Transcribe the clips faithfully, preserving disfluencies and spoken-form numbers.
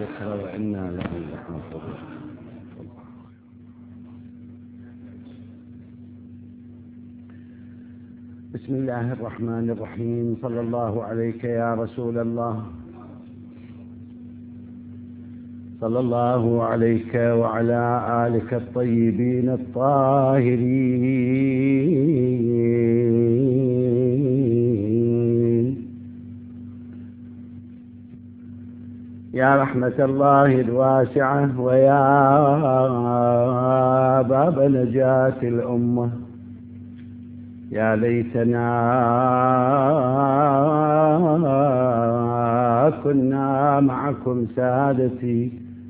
الذكر وإنا له لحافظون. بسم الله الرحمن الرحيم. صلى الله عليك يا رسول الله، صلى الله عليك وعلى آلك الطيبين الطاهرين. يا رحمة الله الواسعة ويا باب نجاة الأمة، يا ليتنا كنا معكم سادتي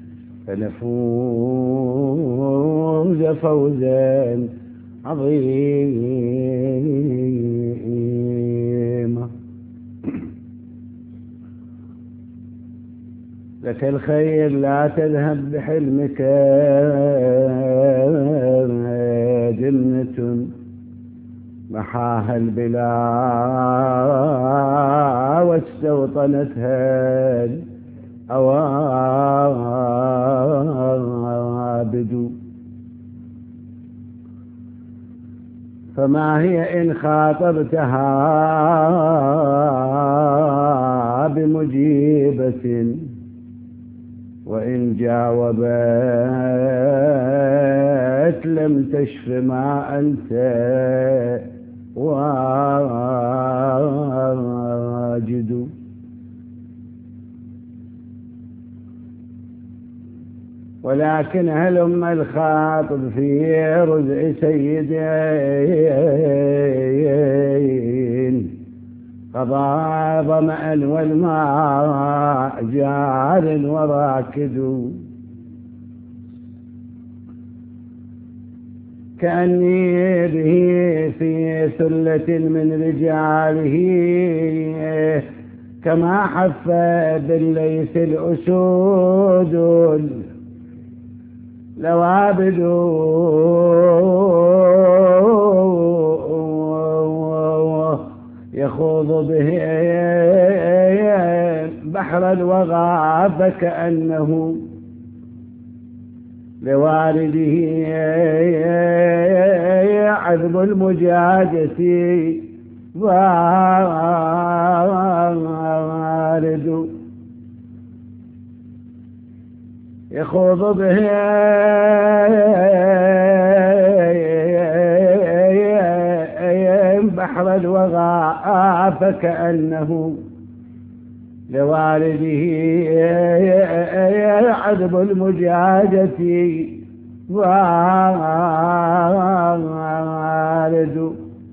فنفوز فوزا عظيما. لك الخير لا تذهب بحلمك جنة محاها البلا واستوطنتها الأوابد، فما هي إن خاطبتها بمجيبة، وإن جاوبت لم تشف ما أنت واجد. ولكن هلم الخاطب في رزء سيدين، قضى ظمأ والماء جار وراكد، كأني به في ثلة من رجاله، كما حف بالليث الأسود لوابد، يخوض به بحر الوغى فكأنه لوالده عذب المجاجة وارد، يخوض به بحر الوغى فكأنه لوالده عذب المجاجة وارد،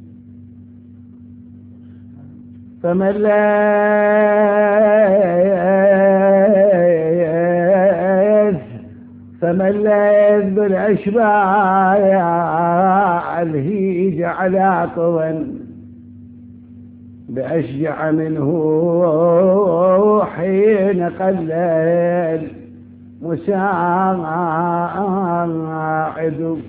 فمن ليث فمن ليث بالأشباع الهيج على طوى بأشجع منه حين قلل مساعد،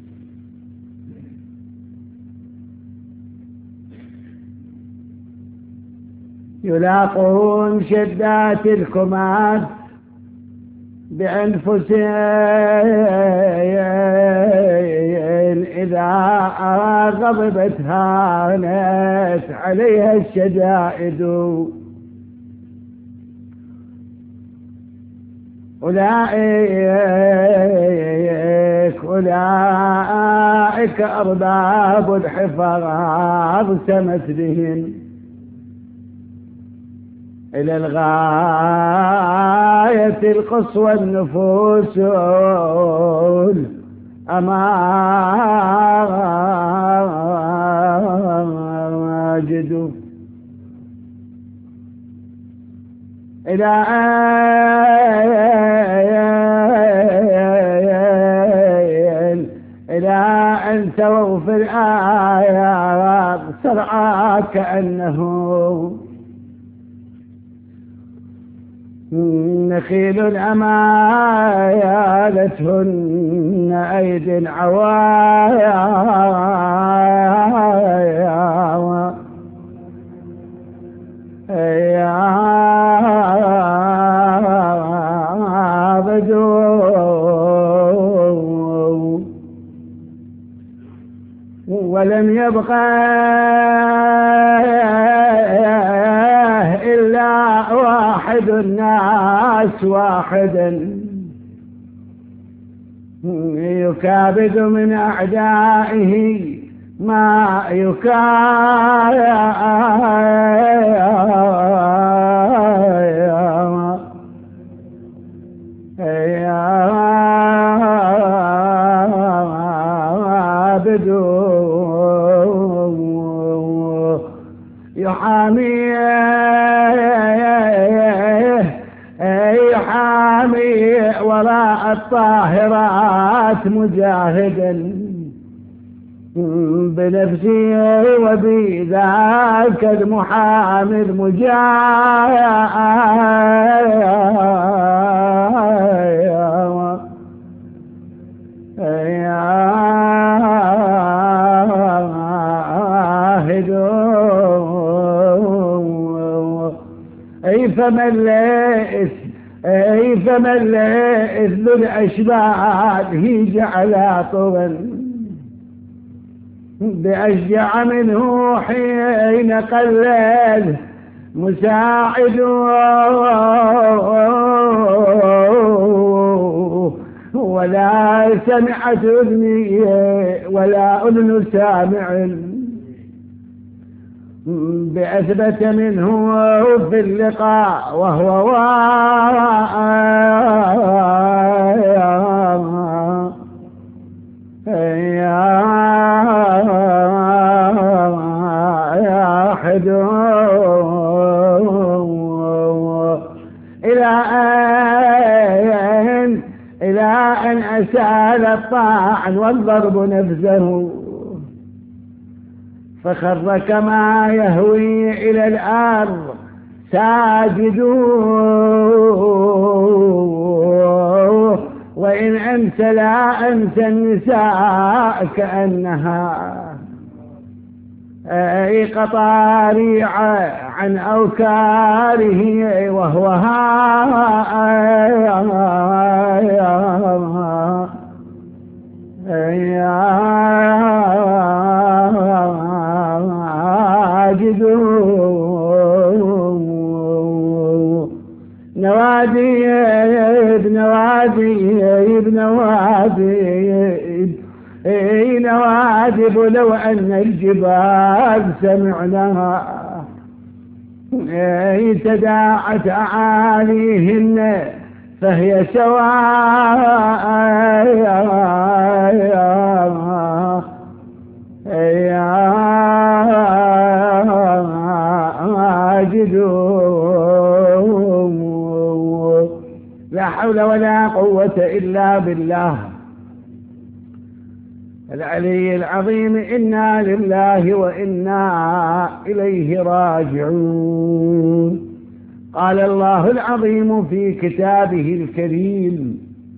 يلاقون شدات الكمات بأنفسهم إذا غضبت هانت عليها الشدائد، أولئك أولئك أرباب الحفاظ سمت بهم إلى الغاية القصوى النفوس أماجد، إلى إلى أن سووا في الآيات سرعى كأنه نخيل أمايالتهن أيد عوايا، عبدوا ولم يبقى إلا واحد الناس واحدا يكابد من أعدائه ما يكابد يحامي يحامي وراء الطاهرات مجاهدا بنفسه وبذاك المحامي المجاهد أي فمن ليس أي فمن ليس الأشبال هي جعل طولا بأشجع منه حين قلل مساعد ولا سمعت أذني ولا أذن سامع بأثبت منه في اللقاء وهو واحد إلى أن إلى أن أسال الطاعن والضرب نفسه فخر كما يهوي إلى الأرض ساجد وإن أنت لا أنسى النساء كأنها أي قطاريع عن أوكاره وهو عاجد نوادي ابن وادي ابن وادي نوادب لو أن الجبال سمعناها تداعت أعاليهن فهي سواء لا حول ولا قوة إلا بالله العلي العظيم. إنا لله وإنا إليه راجعون. قال الله العظيم في كتابه الكريم: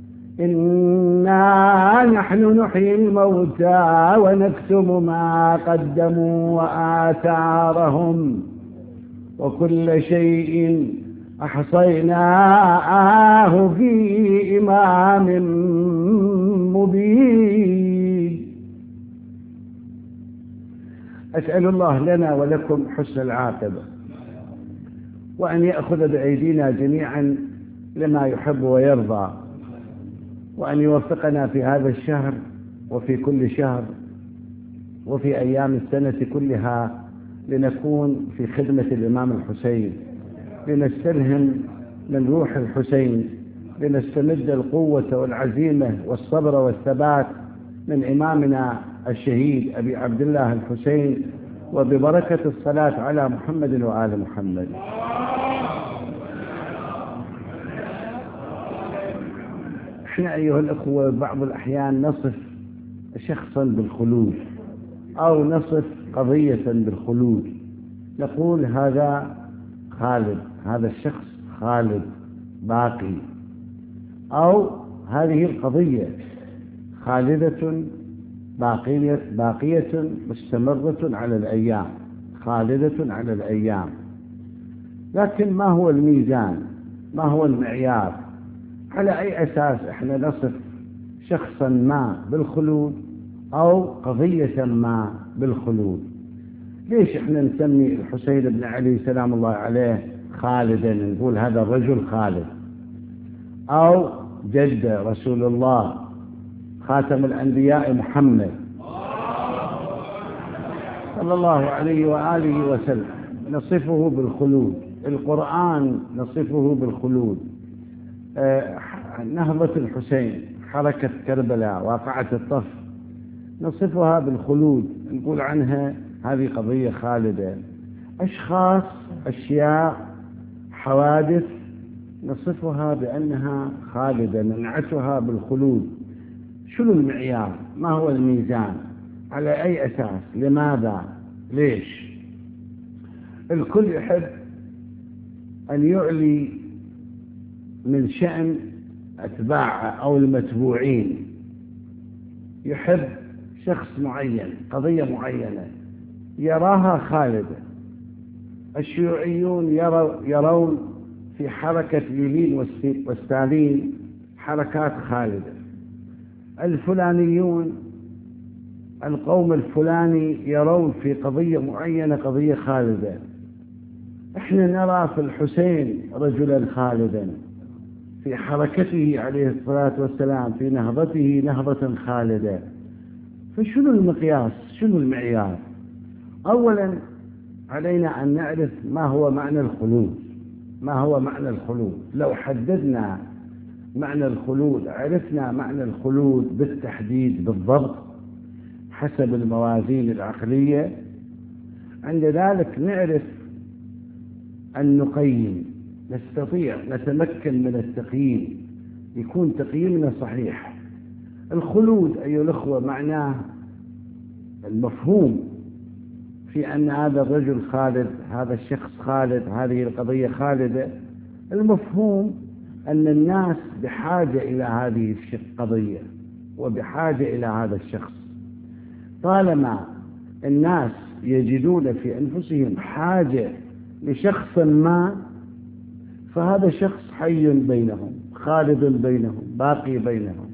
إنا نحن نحيي الموتى ونكتب ما قدموا وآثارهم وكل شيء أحصيناه في إمام مبين. أسأل الله لنا ولكم حسن العاقبة، وأن يأخذ بأيدينا جميعا لما يحب ويرضى، وأن يوفقنا في هذا الشهر وفي كل شهر وفي أيام السنة كلها لنكون في خدمة الإمام الحسين، لنستلهم من روح الحسين، لنستمد القوة والعزيمة والصبر والثبات من إمامنا الشهيد أبي عبد الله الحسين، وببركة الصلاة على محمد وآل محمد. احنا أيها الأخوة بعض الأحيان نصف شخصا بالخلود أو نصف قضية بالخلود، نقول هذا خالد، هذا الشخص خالد باقي، أو هذه القضية خالدة باقية, باقية مستمرة على الأيام، خالدة على الأيام. لكن ما هو الميزان؟ ما هو المعيار على أي أساس إحنا نصف شخصا ما بالخلود أو قضية ما بالخلود؟ ليش إحنا نسمي الحسين بن علي سلام الله عليه خالدا، نقول هذا الرجل خالد، أو جد رسول الله خاتم الأنبياء محمد صلى الله عليه وآله وسلم نصفه بالخلود، القرآن نصفه بالخلود، آه نهضة الحسين، حركة كربلاء، واقعة الطف، نصفها بالخلود، نقول عنها هذه قضية خالدة. أشخاص، أشياء، حوادث نصفها بأنها خالدة، ننعتها بالخلود. شنو المعيار؟ ما هو الميزان؟ على أي أساس؟ لماذا؟ ليش؟ الكل يحب أن يعلي من شأن أتباعه أو المتبوعين، يحب شخص معين، قضية معينة يراها خالدة. الشيوعيون يروا يرون في حركة لينين وستالين حركات خالدة. الفلانيون، القوم الفلاني، يرون في قضية معينة قضية خالدة. احنا نرى في الحسين رجلا خالدا، في حركته عليه الصلاة والسلام، في نهضته نهضة خالدة. فشنو المقياس؟ شنو المعيار؟ أولا علينا أن نعرف ما هو معنى الخلود. ما هو معنى الخلود؟ لو حددنا معنى الخلود، عرفنا معنى الخلود بالتحديد بالضبط حسب الموازين العقلية، عند ذلك نعرف أن نقيم، نستطيع نتمكن من التقييم، يكون تقييمنا صحيح. الخلود أيها الأخوة معناه المفهوم في أن هذا الرجل خالد، هذا الشخص خالد، هذه القضية خالدة. المفهوم أن الناس بحاجة إلى هذه القضية وبحاجة إلى هذا الشخص. طالما الناس يجدون في أنفسهم حاجة لشخص ما، فهذا شخص حي بينهم، خالد بينهم، باقي بينهم،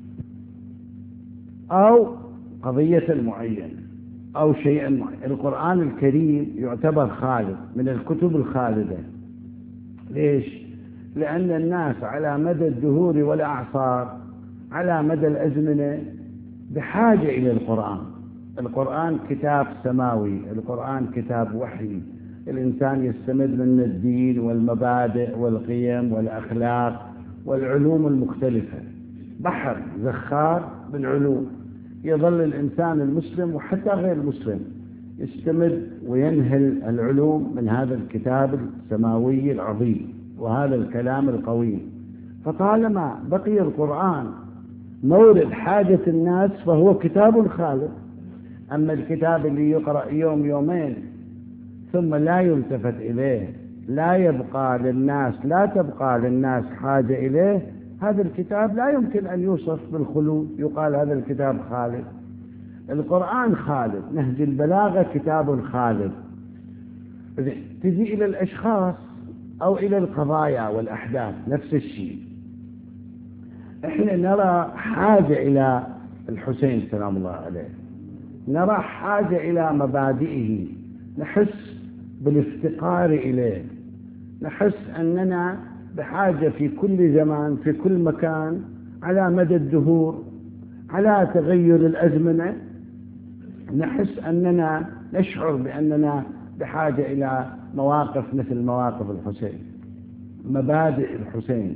أو قضية معينة أو شيئا معين. القرآن الكريم يعتبر خالد، من الكتب الخالدة. ليش؟ لأن الناس على مدى الدهور والأعصار، على مدى الأزمنة، بحاجة إلى القرآن. القرآن كتاب سماوي، القرآن كتاب وحي، الإنسان يستمد من الدين والمبادئ والقيم والأخلاق والعلوم المختلفة. بحر زخار بالعلوم، يظل الإنسان المسلم وحتى غير المسلم يستمد وينهل العلوم من هذا الكتاب السماوي العظيم وهذا الكلام القوي. فطالما بقي القرآن مورد حاجة الناس فهو كتاب خالد. أما الكتاب اللي يقرأ يوم يومين ثم لا يلتفت إليه، لا يبقى للناس، لا تبقى للناس حاجة إليه، هذا الكتاب لا يمكن أن يوصف بالخلود، يقال هذا الكتاب خالد. القرآن خالد، نهج البلاغة كتاب خالد. تجي إلى الأشخاص أو إلى القضايا والأحداث نفس الشيء. إحنا نرى حاجة إلى الحسين سلام الله عليه، نرى حاجة إلى مبادئه، نحس بالافتقار إليه، نحس أننا بحاجة في كل زمان في كل مكان على مدى الدهور، على تغير الأزمنة، نحس أننا نشعر بأننا بحاجة إلى مواقف مثل مواقف الحسين، مبادئ الحسين،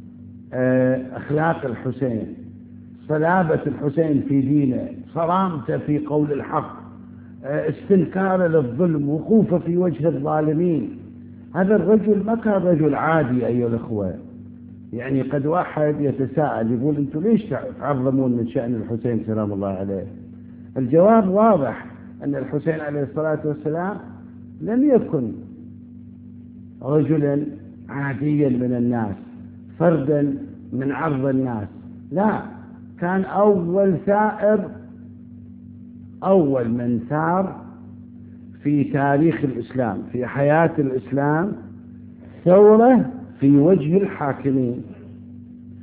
أخلاق الحسين، صلابة الحسين في دينه، صرامته في قول الحق، استنكاره للظلم، وقوفه في وجه الظالمين. هذا الرجل ما كان رجل عادي أيها الأخوة. يعني قد واحد يتساءل يقول أنتم ليش تعظمون من شأن الحسين سلام الله عليه؟ الجواب واضح، أن الحسين عليه الصلاة والسلام لم يكن رجلا عاديا من الناس، فردا من عرض الناس، لا، كان أول ثائر، أول من ثار في تاريخ الإسلام، في حياة الإسلام، ثورة في وجه الحاكمين.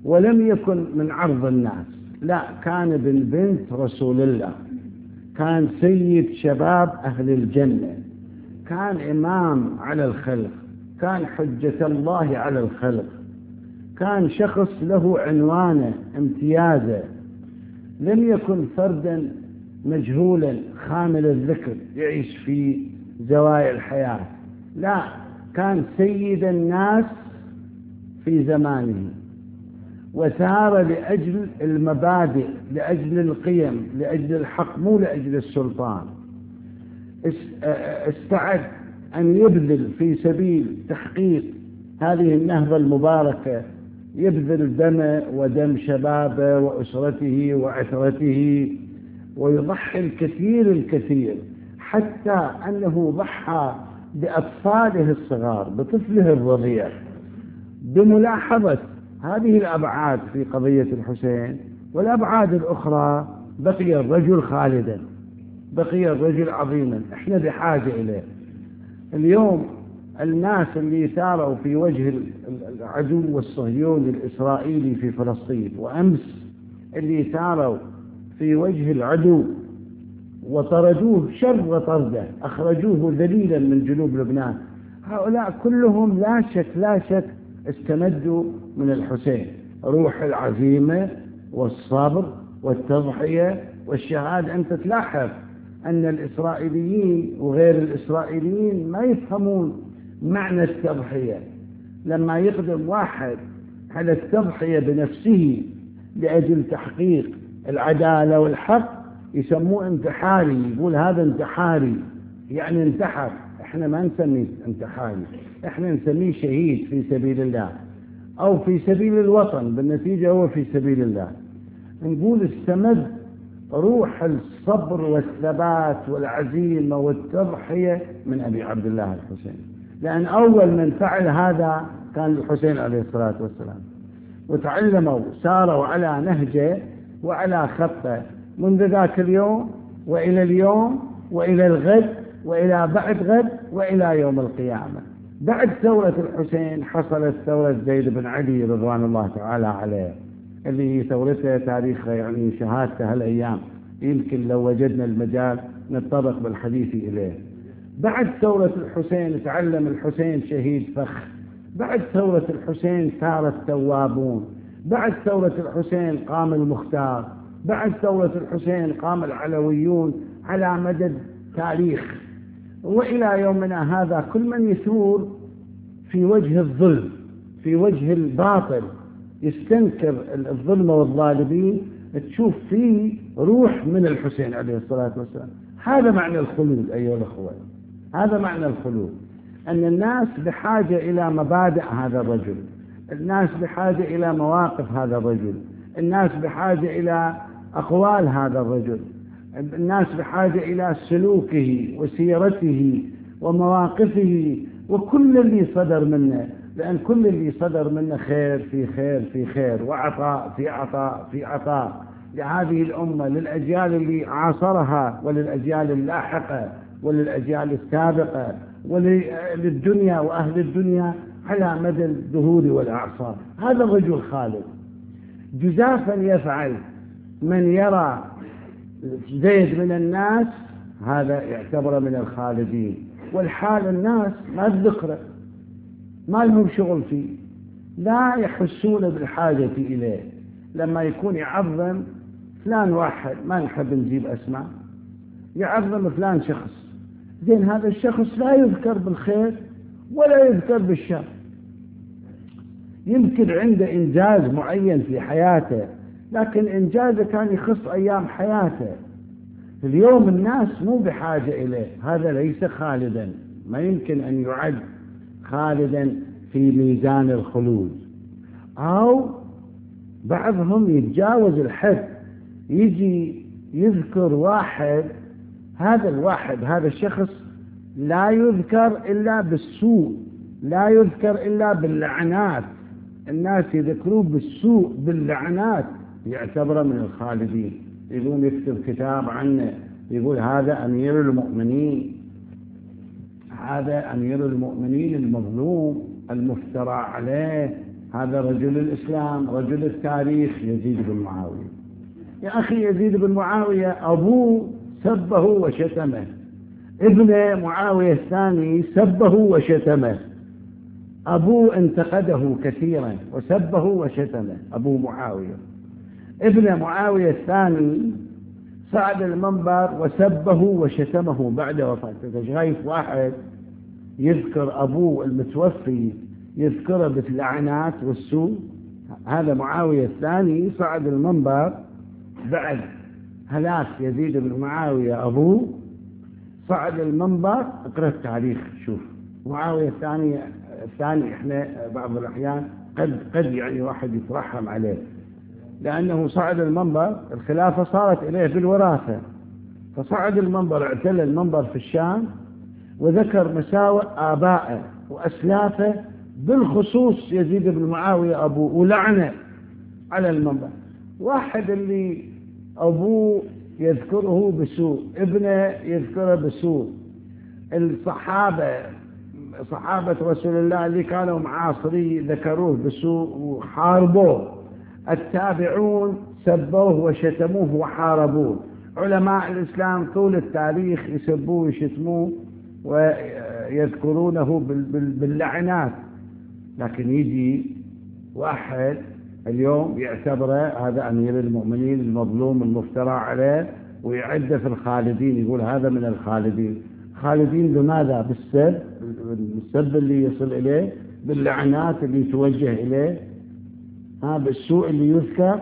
ولم يكن من عرض الناس، لا، كان ابن بنت رسول الله، كان سيد شباب أهل الجنة، كان إمام على الخلق، كان حجة الله على الخلق، كان شخص له عنوانه امتيازه، لم يكن فردا مجهولا خامل الذكر يعيش في زوايا الحياة، لا، كان سيد الناس في زمانه، وثار لأجل المبادئ، لأجل القيم، لأجل الحق، مو لأجل السلطان. استعد أن يبذل في سبيل تحقيق هذه النهضة المباركة، يبذل دمه ودم شبابه وأسرته وعترته، ويضحي الكثير الكثير، حتى أنه ضحى بأطفاله الصغار، بطفله الرضيع، بملاحظة هذه الأبعاد في قضية الحسين. والأبعاد الأخرى بقي الرجل خالدا، بقي الرجل عظيما، احنا بحاجة إليه. اليوم الناس اللي ثاروا في وجه العدو الصهيوني الإسرائيلي في فلسطين، وأمس اللي ثاروا في وجه العدو وطردوه شر طرده، أخرجوه ذليلا من جنوب لبنان، هؤلاء كلهم لا شك لا شك استمدوا من الحسين روح العزيمة والصبر والتضحية والشهادة. أنت تلاحظ أن الإسرائيليين وغير الإسرائيليين ما يفهمون معنى التضحية. لما يقدم واحد على التضحية بنفسه لأجل تحقيق العدالة والحق يسموه انتحاري، يقول هذا انتحاري، يعني انتحر. احنا ما نسميه انتحاري، احنا نسميه شهيد في سبيل الله أو في سبيل الوطن، بالنتيجة هو في سبيل الله. نقول استمد روح الصبر والثبات والعزيمة والتضحية من أبي عبد الله الحسين، لأن أول من فعل هذا كان الحسين عليه الصلاة والسلام، وتعلموا ساروا على نهجه وعلى خطه منذ ذاك اليوم وإلى اليوم وإلى الغد وإلى بعد غد وإلى يوم القيامة. بعد ثورة الحسين حصلت ثورة زيد بن علي رضوان الله تعالى عليه، اللي هي ثورته تاريخها يعني شهادته هالأيام، يمكن لو وجدنا المجال نتطرق بالحديث إليه. بعد ثورة الحسين تعلم الحسين شهيد فخ، بعد ثورة الحسين ثار التوابون، بعد ثورة الحسين قام المختار، بعد ثورة الحسين قام العلويون على مدى تاريخ. وإلى يومنا هذا كل من يثور في وجه الظلم، في وجه الباطل، يستنكر الظلم والظالمين، تشوف فيه روح من الحسين عليه الصلاة والسلام. هذا معنى الخلود أيها الأخوة، هذا معنى الخلود، أن الناس بحاجة إلى مبادئ هذا الرجل، الناس بحاجة إلى مواقف هذا الرجل، الناس بحاجة إلى أقوال هذا الرجل، الناس بحاجة إلى سلوكه وسيرته ومواقفه وكل اللي صدر منه، لأن كل اللي صدر منه خير في خير في خير، وعطاء في عطاء في عطاء لهذه الأمة، للأجيال اللي عاصرها وللأجيال اللاحقة وللأجيال السابقة وللدنيا وأهل الدنيا على مدى الدهور والأعصار. هذا الرجل خالد. جزافا يفعل من يرى زيد من الناس، هذا يعتبر من الخالدين، والحال الناس ما تذكره، ما لهم شغل فيه، لا يحسون بالحاجة إليه. لما يكون يعظم فلان واحد، ما نحب نجيب أسماء، يعظم فلان شخص، زين هذا الشخص لا يذكر بالخير ولا يذكر بالشر، يمكن عنده إنجاز معين في حياته، لكن إنجازه كان يخص أيام حياته. اليوم الناس مو بحاجة إليه، هذا ليس خالدا، ما يمكن أن يعد خالدا في ميزان الخلود. أو بعضهم يتجاوز الحد، يجي يذكر واحد، هذا الواحد هذا الشخص لا يذكر إلا بالسوء، لا يذكر إلا باللعنات، الناس يذكروه بالسوء باللعنات، يعتبر من الخالدين. يقوم يكتب كتاب عنه، يقول هذا أمير المؤمنين، هذا أمير المؤمنين المظلوم المفترى عليه، هذا رجل الإسلام رجل التاريخ يزيد بن معاوية. يا أخي يزيد بن معاوية أبوه سبه وشتمه، ابن معاوية الثاني سبه وشتمه، أبوه انتقده كثيرا وسبه وشتمه أبو معاوية. ابن معاوية الثاني صعد المنبر وسبه وشتمه بعد وفاته. شايف واحد يذكر أبوه المتوفي يذكره باللعنات والسوء؟ هذا معاوية الثاني صعد المنبر بعد هلاك يزيد بن معاوية أبوه، صعد المنبر. اقرأ التاريخ شوف معاوية الثاني الثاني احنا بعض الأحيان قد قد يعني واحد يترحم عليه، لأنه صعد المنبر، الخلافة صارت إليه بالوراثة، فصعد المنبر اعتلى المنبر في الشام وذكر مساوئ آبائه وأسلافه بالخصوص يزيد بن معاوية أبوه ولعنه على المنبر. واحد اللي أبوه يذكره بسوء، ابنه يذكره بسوء، الصحابة صحابة رسول الله اللي كانوا معاصري ذكروه بسوء وحاربوه، التابعون سبوه وشتموه وحاربوه، علماء الإسلام طول التاريخ يسبوه ويشتموه ويذكرونه باللعنات. لكن يجي واحد اليوم يعتبره هذا أمير المؤمنين المظلوم المفترى عليه ويعده في الخالدين، يقول هذا من الخالدين. خالدين بماذا؟ بالسب، بالسب اللي يصل إليه، باللعنات اللي توجه إليه، ها بالسوء اللي يذكر.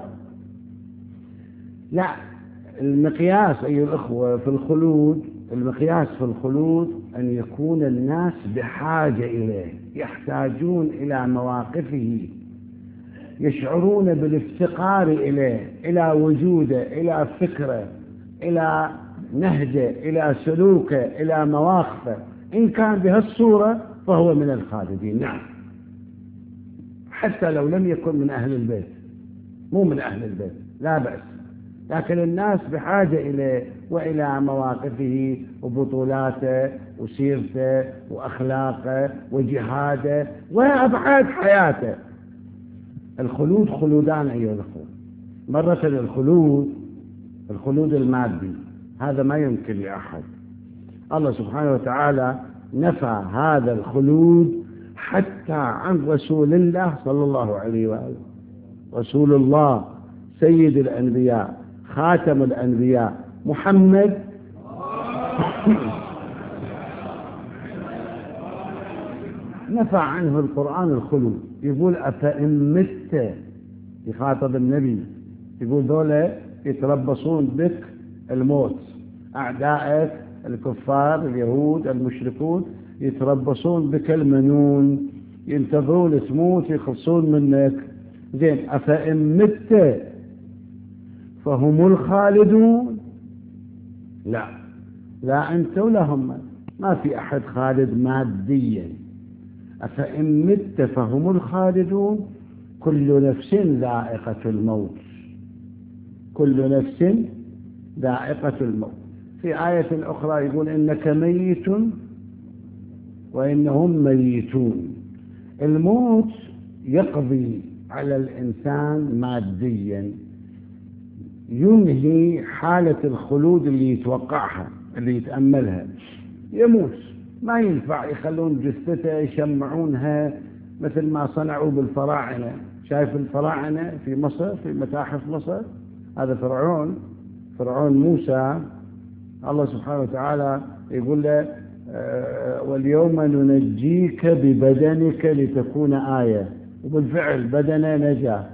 لا، المقياس أيها الأخوة في الخلود، المقياس في الخلود أن يكون الناس بحاجة إليه، يحتاجون إلى مواقفه، يشعرون بالافتقار إليه، إلى وجوده، إلى فكره، إلى نهجه، إلى سلوكه، إلى مواقفه. إن كان بهالصورة فهو من الخالدين. نعم، حتى لو لم يكن من أهل البيت، مو من أهل البيت لا بأس، لكن الناس بحاجة إليه وإلى مواقفه وبطولاته وسيرته وأخلاقه وجهاده وأبعاد حياته. الخلود خلودان أيها الأخوة، مرة الخلود الخلود المادي هذا ما يمكن لأحد. الله سبحانه وتعالى نفى هذا الخلود حتى عن رسول الله صلى الله عليه وآله، رسول الله سيد الأنبياء خاتم الأنبياء محمد نفى عنه القرآن الخلود. يقول أفإن مت، يخاطب النبي يقول ذولا يتربصون بك الموت، أعدائك الكفار اليهود المشركون يتربصون بك المنون، ينتظرون تموت يخلصون منك. زين، أفإن مت فهم الخالدون؟ لا، لا أنت ولا هم، ما في أحد خالد ماديا. أفإن مت فهم الخالدون، كل نفس ذائقة الموت، كل نفس ذائقة الموت. في آية أخرى يقول إنك ميت وإنهم ميتون. الموت يقضي على الإنسان ماديا، ينهي حالة الخلود اللي يتوقعها اللي يتأملها. يموت ما ينفع يخلون جثته يشمعونها مثل ما صنعوا بالفراعنة. شايف الفراعنة في مصر في متاحف مصر؟ هذا فرعون فرعون موسى، الله سبحانه وتعالى يقول له واليوم ننجيك ببدنك لتكون آية، وبالفعل بدنه نجا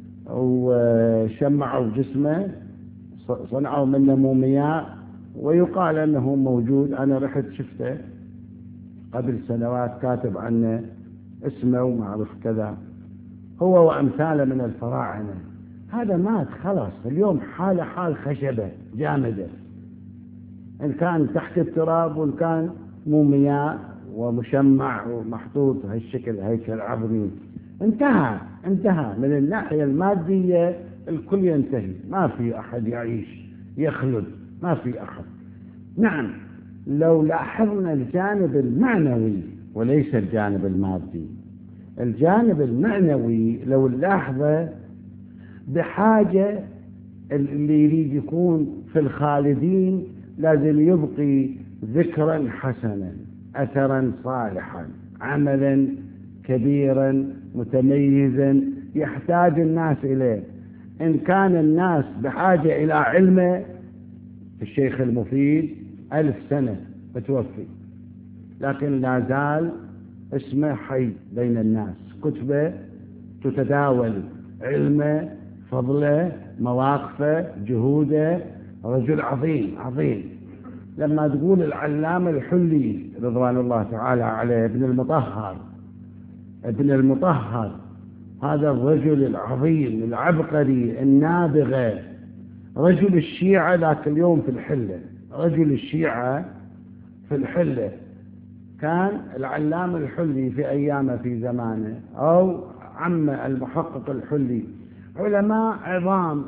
وشمعوا جسمه صنعوا منه مومياء، ويقال أنه موجود. أنا رحت شفته قبل سنوات، كاتب عنه اسمه وما أعرف كذا، هو وأمثاله من الفراعنة. هذا مات خلاص، اليوم حاله حال خشبة جامدة، إن كان تحت التراب وإن كان مومياء ومشمع ومحطوط هالشكل هيكل عظمي. انتهى انتهى من الناحية المادية، الكل ينتهي، ما في أحد يعيش يخلد، ما في أحد. نعم، لو لاحظنا الجانب المعنوي وليس الجانب المادي، الجانب المعنوي لو نلاحظه بحاجة، اللي يريد يكون في الخالدين لازم يبقي ذكرا حسنا، أثرا صالحا، عملا كبيرا متميزا يحتاج الناس إليه. إن كان الناس بحاجة إلى علمه، الشيخ المفيد ألف سنة متوفي لكن لا زال اسمه حي بين الناس، كتبه تتداول، علمه، فضله، مواقفه، جهوده، رجل عظيم عظيم. لما تقول العلامة الحلي رضوان الله تعالى عليه ابن المطهر، ابن المطهر هذا الرجل العظيم العبقري النابغة، رجل الشيعة ذاك اليوم في الحلة، رجل الشيعة في الحلة، كان العلامة الحلي في أيامه في زمانه أو عم المحقق الحلي، علماء عظام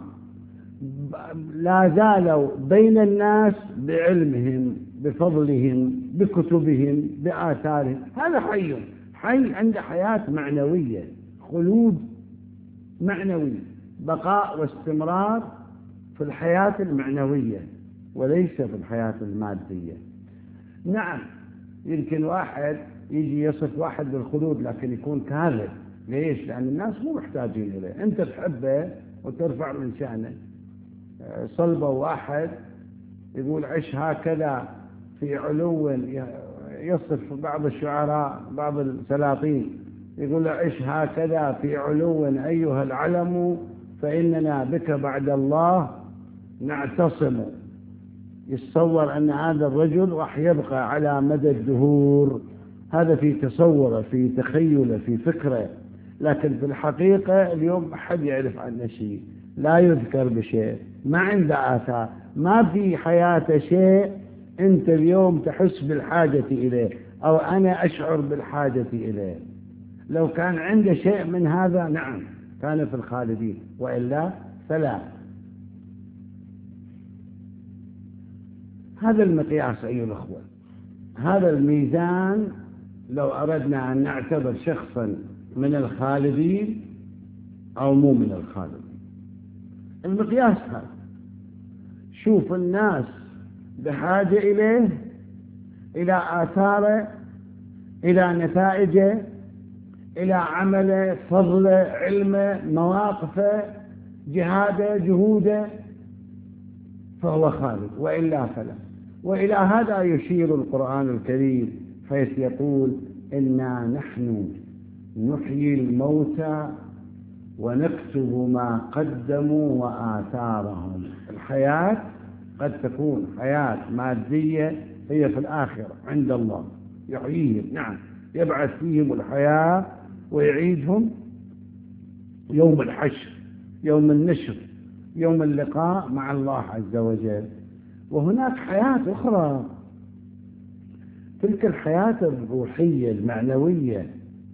لا زالوا بين الناس بعلمهم، بفضلهم، بكتبهم، بآثارهم. هذا حي حي عنده حياة معنوية، خلود معنوي، بقاء واستمرار في الحياة المعنوية وليس في الحياة المادية. نعم يمكن واحد يجي يصف واحد بالخلود لكن يكون كاذب. ليش؟ لأن الناس مو محتاجين إليه، أنت تحبه وترفع من شأنه. صلبه واحد يقول عش هكذا في علو، يصف بعض الشعراء بعض السلاطين يقول عش هكذا في علو أيها العلم فإننا بك بعد الله نعتصم. يتصور أن هذا الرجل راح يبقى على مدى الدهور، هذا في تصوره، في تخيله، في فكره، لكن في الحقيقة اليوم ما حد يعرف عنه شيء، لا يذكر بشيء، ما عنده آثار، ما في حياته شيء أنت اليوم تحس بالحاجة إليه أو أنا أشعر بالحاجة إليه. لو كان عنده شيء من هذا نعم كان في الخالدين، وإلا فلا. هذا المقياس أيها الأخوة، هذا الميزان لو أردنا أن نعتبر شخصا من الخالدين أو مو من الخالدين. المقياس هذا، شوف الناس بحاجة إليه، إلى آثاره، إلى نتائجه، إلى عمله، فضله، علمه، مواقفه، جهاده، جهوده، فهو خالد، وإلا فلا. وإلى هذا يشير القرآن الكريم حيث يقول إنا نحن نحيي الموتى ونكتب ما قدموا وآثارهم. الحياة قد تكون حياة مادية هي في الآخرة عند الله، يحييهم، نعم يبعث فيهم الحياة ويعيدهم يوم الحشر، يوم النشر، يوم اللقاء مع الله عز وجل. وهناك حياة أخرى، تلك الحياة الروحية المعنوية،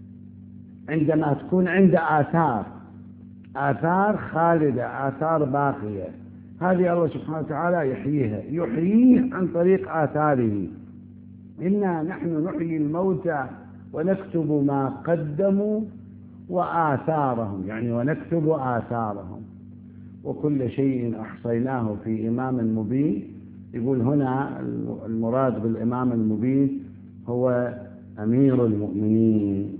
عندما تكون عند آثار، آثار خالدة، آثار باقية، هذه الله سبحانه وتعالى يحييها، يحييه عن طريق آثاره. إنا نحن نحيي الموتى ونكتب ما قدموا وآثارهم، يعني ونكتب آثارهم وكل شيء أحصيناه في إمام مبين. يقول هنا المراد بالإمام المبين هو أمير المؤمنين،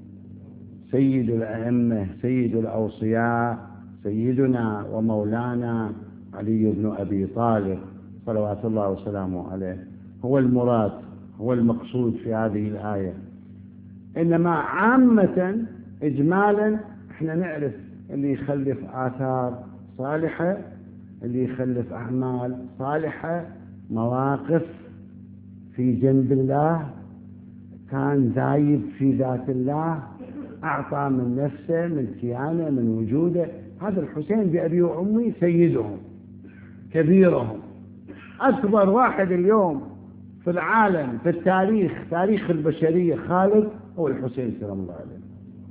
سيد الأئمة، سيد الأوصياء، سيدنا ومولانا علي بن أبي طالب صلوات الله وسلامه عليه، هو المراد، هو المقصود في هذه الآية. إنما عامة إجمالا احنا نعرف اللي يخلف آثار صالحة، اللي يخلف أعمال صالحة، مواقف في جنب الله، كان زايد في ذات الله، أعطى من نفسه، من كيانه، من وجوده. هذا الحسين بأبي وأمي سيدهم كبيرهم، أكبر واحد اليوم في العالم في التاريخ، تاريخ البشرية خالد، هو الحسين سلام الله عليه،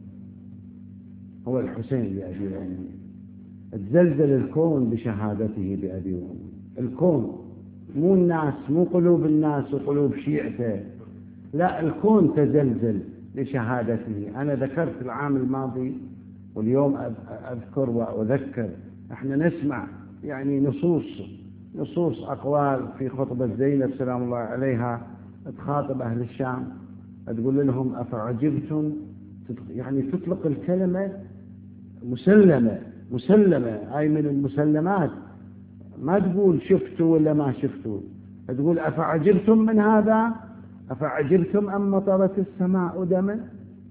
هو الحسين بأبي وأمي. تزلزل الكون بشهادته بأبي وأمي، الكون، مو الناس، مو قلوب الناس وقلوب شيعته، لا، الكون تزلزل لشهادته. أنا ذكرت العام الماضي واليوم أذكر وأذكر. احنا نسمع يعني نصوص نصوص أقوال في خطبة زينب سلام الله عليها تخاطب أهل الشام، تقول لهم أفعجبتم، يعني تطلق الكلمة مسلمة مسلمة، أي من المسلمات، ما تقول شفتوا ولا ما شفتوا، تقول أفعجبتم من هذا، أفعجبتم أم مطرت السماء دما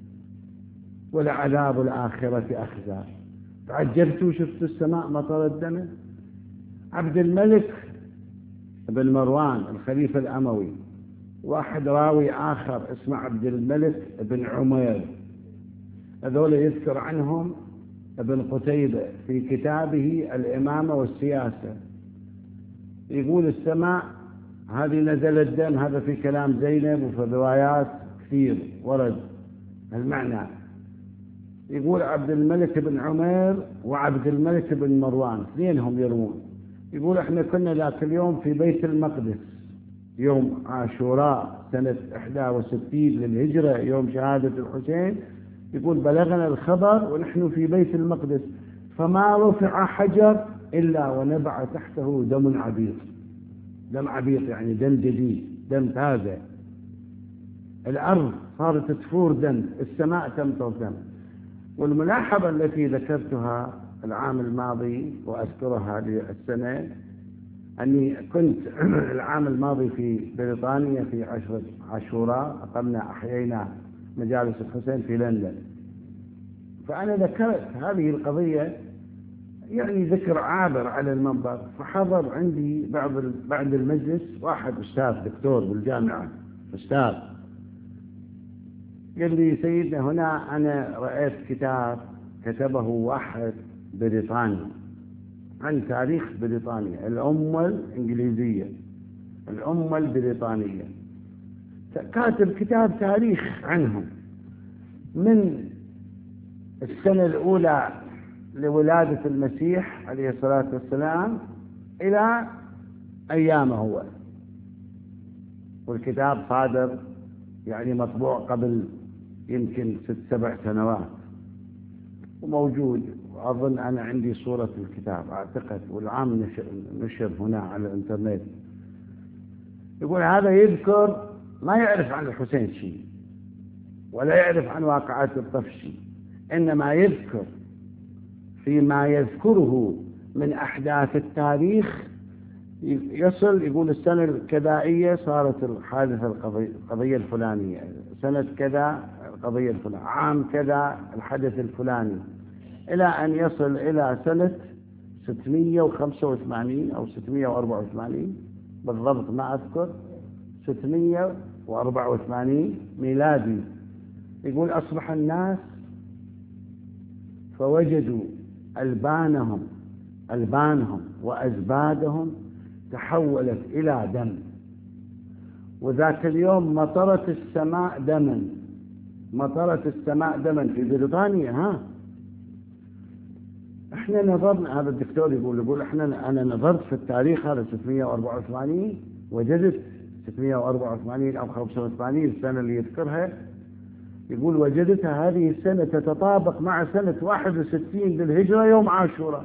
ولعذاب الآخرة أخزى. تعجبتوا شفتوا السماء مطرت دما. عبد الملك بن مروان الخليفة الأموي، واحد راوي آخر اسمه عبد الملك بن عمير، هذول يذكر عنهم ابن قتيبة في كتابه الإمامة والسياسة، يقول السماء هذه نزل الدم، هذا في كلام زينب وفي الروايات كثير ورد المعنى. يقول عبد الملك بن عمير وعبد الملك بن مروان اثنينهم يروون، يقول احنا كنا ذاك اليوم في بيت المقدس يوم عاشوراء سنة إحدى وستين للهجرة، يوم شهادة الحسين، يقول بلغنا الخبر ونحن في بيت المقدس فما رفع حجر إلا ونبع تحته دم عبيط. دم عبيط يعني دم جديد، دم تازة. الأرض صارت تفور دم، السماء تمطر دم. والملاحظة التي ذكرتها العام الماضي وأذكرها للسنة، أني كنت العام الماضي في بريطانيا في عشرة عاشوراء، أقمنا أحيينا مجالس الحسين في لندن، فأنا ذكرت هذه القضية يعني ذكر عابر على المنبر، فحضر عندي بعض بعد المجلس واحد أستاذ دكتور بالجامعة أستاذ، قال لي سيدنا هنا أنا رأيت كتاب كتبه واحد بريطاني عن تاريخ بريطانيا، الأمة الإنجليزية الأمة البريطانية، كاتب كتاب تاريخ عنهم من السنة الأولى لولادة المسيح عليه الصلاة والسلام إلى أيامه هو، والكتاب صادر يعني مطبوع قبل يمكن ست سبع سنوات وموجود، وأظن أنا عندي صورة الكتاب أعتقد، والعام نشر, نشر هنا على الإنترنت. يقول هذا يذكر ما يعرف عن الحسين شيء ولا يعرف عن واقعات الطف شيء، إنما يذكر فيما يذكره من أحداث التاريخ يصل، يقول السنة الكذائية صارت الحادثة القضية الفلانية، سنة كذا القضية الفلانية، عام كذا الحدث الفلاني، إلى أن يصل إلى سنة ستمائة وخمسة وثمانين أو ستمائة وأربعة وثمانين بالضبط ما أذكر، ستمائة وأربعة وثمانين ميلادي. يقول أصبح الناس فوجدوا ألبانهم ألبانهم وأزبادهم تحولت إلى دم، وذاك اليوم مطرت السماء دما، مطرت السماء دما في بريطانيا. ها احنا نظرنا، هذا الدكتور يقول يقول احنا انا نظرت في التاريخ هذا ستمائة وأربعة وثمانين، وجدت ستمائة وأربعة وثمانين او خمسة وثمانين السنة اللي يذكرها، يقول وجدتها هذه السنة تتطابق مع سنة واحد وستين للهجرة يوم عاشوراء.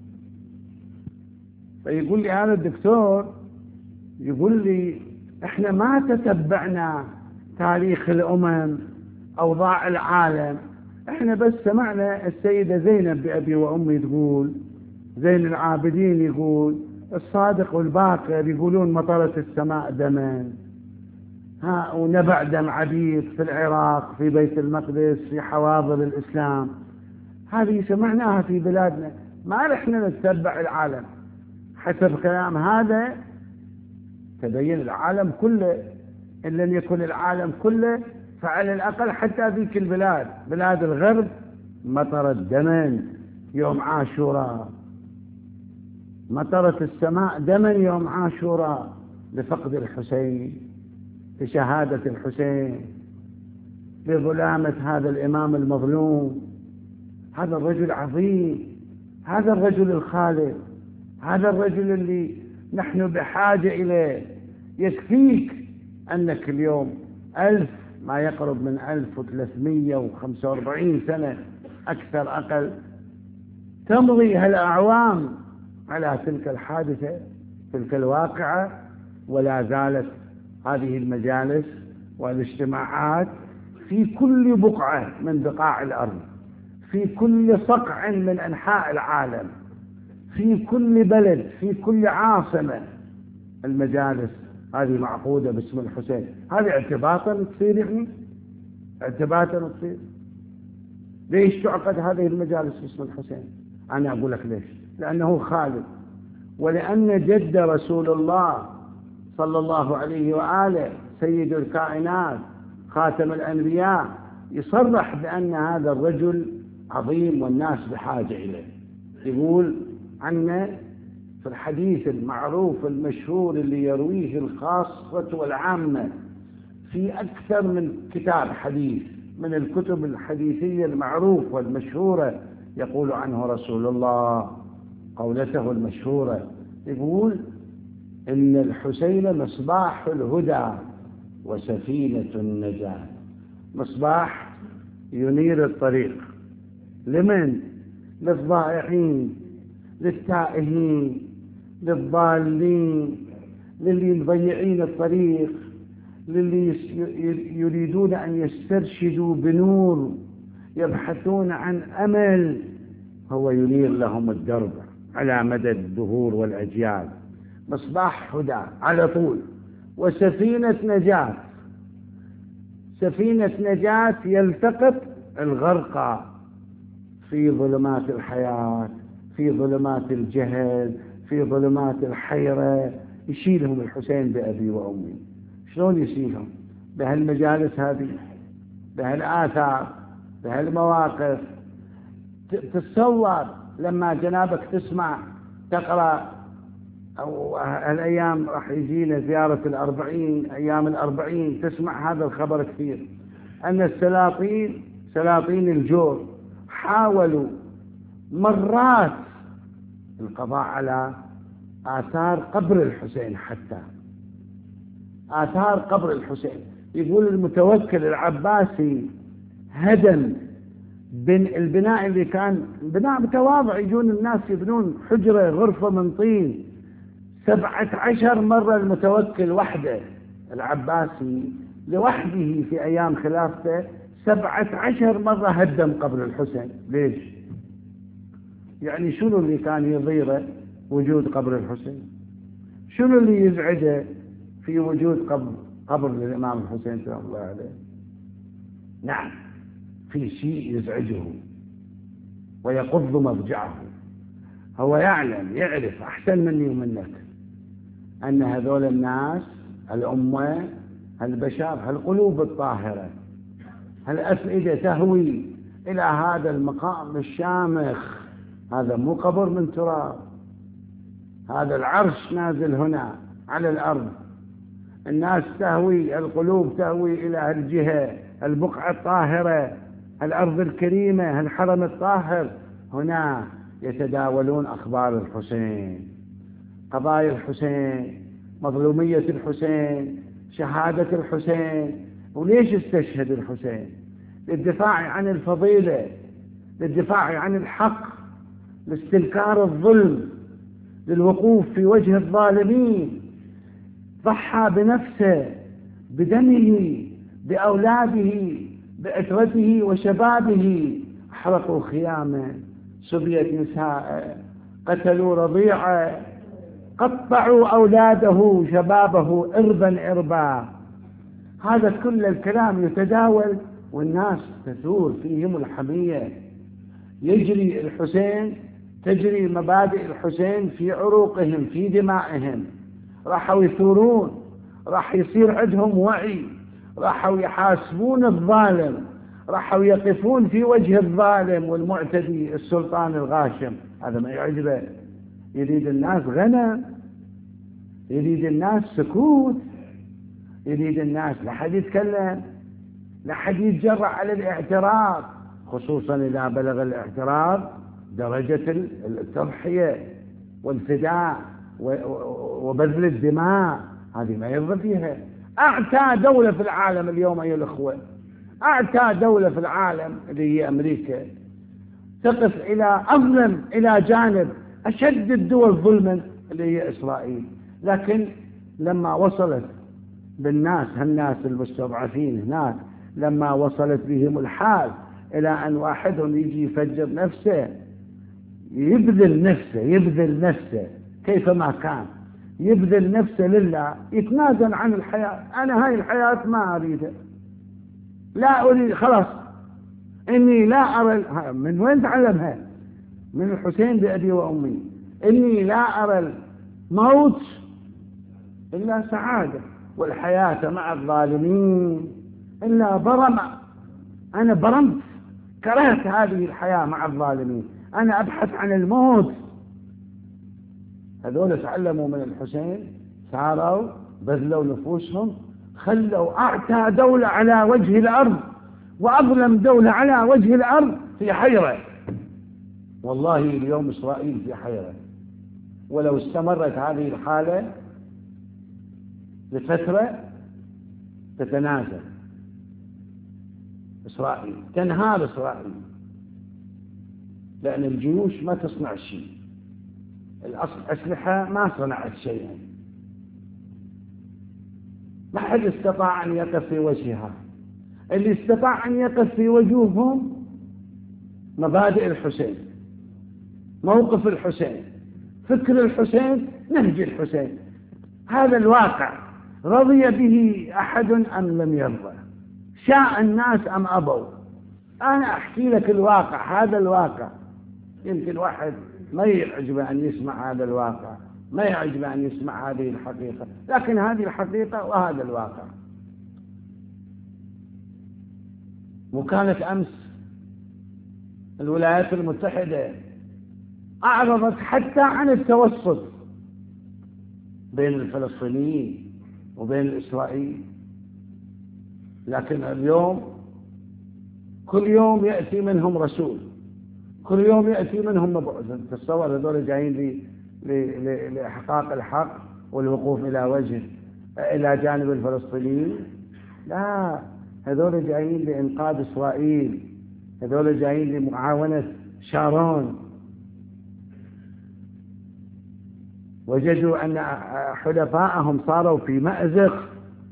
فيقول لي هذا الدكتور يقول لي احنا ما تتبعنا تاريخ الأمم أوضاع العالم، احنا بس سمعنا السيدة زينب بأبي وأمي تقول، زين العابدين يقول، الصادق والباقر يقولون مطرت السماء دما، ها ونبع دم عبيد في العراق في بيت المقدس في حواضر الإسلام، هذه سمعناها في بلادنا، ما رحنا نتبع العالم. حسب كلام هذا تبين العالم كله، إن لم يكن العالم كله فعلى الأقل حتى ذيك البلاد بلاد الغرب مطرت دما يوم عاشوراء، مطرت السماء دما يوم عاشوراء لفقد الحسين، لشهادة الحسين، لظلامة هذا الإمام المظلوم، هذا الرجل عظيم، هذا الرجل الخالد، هذا الرجل اللي نحن بحاجة إليه. يكفيك أنك اليوم ألف ما يقرب من ألف وثلاثمئة وخمسة وأربعين سنة أكثر أقل، تمضي هالأعوام على تلك الحادثة، تلك الواقعة، ولا زالت هذه المجالس والاجتماعات في كل بقعة من بقاع الأرض، في كل صقع من أنحاء العالم، في كل بلد، في كل عاصمة. المجالس هذه معقودة باسم الحسين. هذه اعتباطا تصير، يعني اعتباطا تصير. ليش تعقد هذه المجالس باسم الحسين؟ أنا أقول لك ليش. لأنه خالد، ولأن جد رسول الله صلى الله عليه وآله سيد الكائنات خاتم الأنبياء يصرح بأن هذا الرجل عظيم والناس بحاجة إليه. يقول عنه في الحديث المعروف المشهور اللي يرويه الخاصة والعامة في أكثر من كتاب حديث من الكتب الحديثية المعروفة والمشهورة، يقول عنه رسول الله قولته المشهورة، يقول إن الحسين مصباح الهدى وسفينة النجاة. مصباح ينير الطريق لمن؟ للضائعين، للتائهين، للضالين، للي مضيعين الطريق، للي يريدون أن يسترشدوا بنور، يبحثون عن أمل، هو ينير لهم الدرب على مدى الدهور والأجيال. مصباح هدى على طول، وسفينة نجاة، سفينة نجاة يلتقط الغرقى في ظلمات الحياة، في ظلمات الجهل، في ظلمات الحيرة، يشيلهم الحسين بأبي وأمي. شلون يشيلهم؟ بهالمجالس هذه، بهالآثار، بهالمواقف. تتصور لما جنابك تسمع تقرأ، أو هالأيام راح يجينا زيارة الأربعين، أيام الأربعين، تسمع هذا الخبر كثير، أن السلاطين، سلاطين الجور، حاولوا مرات القضاء على آثار قبر الحسين، حتى آثار قبر الحسين. يقول المتوكل العباسي هدم البناء اللي كان بناء متواضع، يجون الناس يبنون حجرة غرفة من طين، سبعة عشر مرة المتوكل وحده العباسي لوحده في أيام خلافته سبعة عشر مرة هدم قبر الحسين. ليش؟ يعني شنو اللي كان يضيره وجود قبر الحسين؟ شنو اللي يزعجه في وجود قبر قبر الإمام الحسين سلام الله عليه؟ نعم، في شيء يزعجه ويقض مضجعه. هو يعلم، يعرف أحسن مني ومنك أن هذول الناس، الأمة، البشر، هالقلوب الطاهرة، هالأفئدة تهوي إلى هذا المقام الشامخ. هذا مو قبر من تراب، هذا العرش نازل هنا على الأرض. الناس تهوي، القلوب تهوي إلى هالجهة، البقعة الطاهرة، الأرض الكريمة، الحرم الطاهر. هنا يتداولون أخبار الحسين، قضايا الحسين، مظلومية الحسين، شهادة الحسين. وليش استشهد الحسين؟ للدفاع عن الفضيلة، للدفاع عن الحق، لاستنكار الظلم، للوقوف في وجه الظالمين. ضحى بنفسه، بدمه، بأولاده، بأسرته وشبابه. أحرقوا خيامه، سبيت نساءه، قتلوا رضيعه، قطعوا أولاده شبابه إربا إربا. هذا كل الكلام يتداول والناس تثور فيهم الحمية. يجري الحسين، تجري مبادئ الحسين في عروقهم، في دمائهم. راحوا يثورون، راح يصير عندهم وعي، راحوا يحاسبون الظالم، راحوا يقفون في وجه الظالم والمعتدي السلطان الغاشم. هذا ما يعجبه. يريد الناس غنى، يريد الناس سكوت، يريد الناس لا حد يتكلم، لا حد يتجرأ على الاعتراض، خصوصا إذا بلغ الاعتراض درجة التضحية والفداء وبذل الدماء. هذه ما يرضى فيها. أعتى دولة في العالم اليوم أيها الأخوة، أعتى دولة في العالم اللي هي أمريكا، تقف إلى أظلم إلى جانب أشد الدول ظلما اللي هي إسرائيل. لكن لما وصلت بالناس هالناس المستضعفين هناك، لما وصلت بهم الحال إلى أن واحدهم يجي يفجر نفسه، يبذل نفسه يبذل نفسه كيفما كان، يبذل نفسه لله، يتنازل عن الحياة. أنا هاي الحياة ما أريدها، لا أريد، خلاص إني لا أرى. من وين تعلمها؟ من الحسين بأبي وأمي. إني لا أرى الموت إلا سعادة، والحياة مع الظالمين إلا برمة. أنا برمت، كرهت هذه الحياة مع الظالمين، أنا أبحث عن الموت. هذول تعلموا من الحسين، ساروا بذلوا نفوسهم، خلوا أعتى دولة على وجه الأرض وأظلم دولة على وجه الأرض في حيرة. والله اليوم إسرائيل في حيرة، ولو استمرت هذه الحالة لفترة تتنازل إسرائيل، تنهار إسرائيل، لأن الجيوش ما تصنع شيء، الأسلحة ما صنعت شيئا، ما حد استطاع أن يقف في وجهها. اللي استطاع أن يقف في وجوههم مبادئ الحسين، موقف الحسين، فكر الحسين، نهج الحسين. هذا الواقع، رضي به أحد أم لم يرضى، شاء الناس أم أبوا. أنا أحكي لك الواقع، هذا الواقع. يمكن واحد ما يعجبه أن يسمع هذا الواقع، ما يعجبه أن يسمع هذه الحقيقة، لكن هذه الحقيقة وهذا الواقع. وكانت أمس الولايات المتحدة أعرضت حتى عن التوسط بين الفلسطينيين وبين الإسرائيليين، لكن اليوم كل يوم يأتي منهم رسول، كل يوم يأتي منهم مبعوث. تصور هذول جايين لإحقاق الحق والوقوف إلى وجه إلى جانب الفلسطينيين؟ لا، هذول جايين لإنقاذ إسرائيل، هذول جايين لمعاونة شارون. وجدوا أن حلفائهم صاروا في مأزق،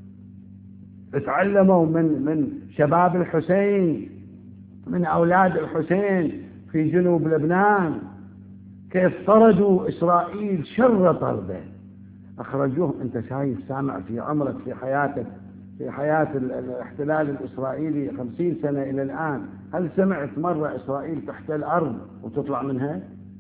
تعلموا من من شباب الحسين، من أولاد الحسين في جنوب لبنان، كيف طردوا إسرائيل شر طرده، أخرجوهم. أنت شايف سامع في عمرك في حياتك، في حياة الاحتلال الإسرائيلي خمسين سنة إلى الآن، هل سمعت مرة إسرائيل تحت الأرض وتطلع منها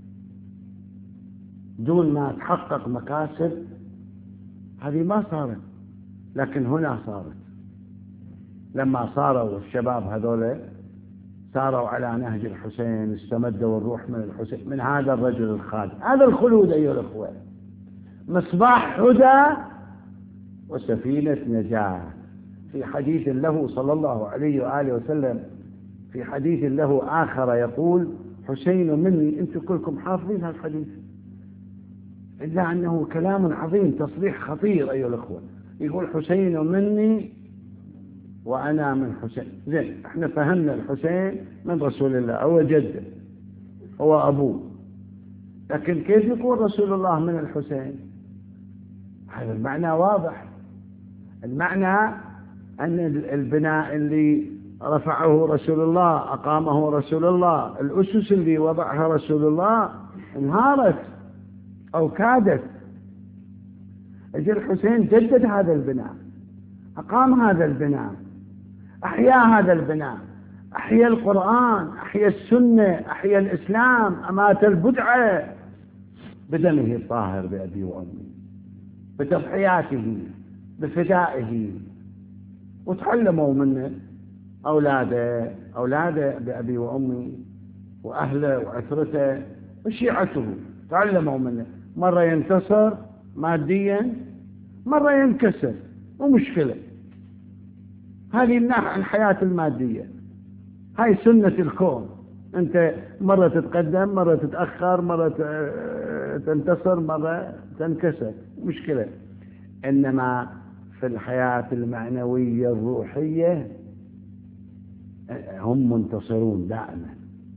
دون ما تحقق مكاسب؟ هذه ما صارت، لكن هنا صارت. لما صاروا الشباب هذول ساروا على نهج الحسين، استمدوا الروح من الحسين، من هذا الرجل الخالد. هذا الخلود أيها الأخوة، مصباح هدى وسفينة نجاة. في حديث له صلى الله عليه وآله وسلم، في حديث له آخر يقول: حسين مني. أنتم كلكم حافظين هذا الحديث، إلا أنه كلام عظيم، تصريح خطير أيها الأخوة. يقول: حسين مني وأنا من حسين. زين، احنا فهمنا الحسين من رسول الله، هو جده، هو أبوه، لكن كيف يكون رسول الله من الحسين؟ هذا المعنى واضح. المعنى أن البناء اللي رفعه رسول الله، أقامه رسول الله، الأسس اللي وضعها رسول الله انهارت أو كادت. أجل الحسين جدد هذا البناء، أقام هذا البناء، أحيا هذا البناء، أحيا القرآن، أحيا السنة، أحيا الإسلام، أمات البدعة بدمه الطاهر بأبي وأمي، بتضحياته، بفدائه. وتعلموا منه أولاده أولاده بأبي وأمي، وأهله وعثرته وشيعته، تعلموا منه. مرة ينتصر ماديا، مرة ينكسر، ومشكلة. هذه الناحية الحياة المادية، هاي سنة الكون. أنت مرة تتقدم، مرة تتأخر، مرة تنتصر، مرة تنكسر، مشكلة. إنما في الحياة المعنوية الروحية هم منتصرون دائما.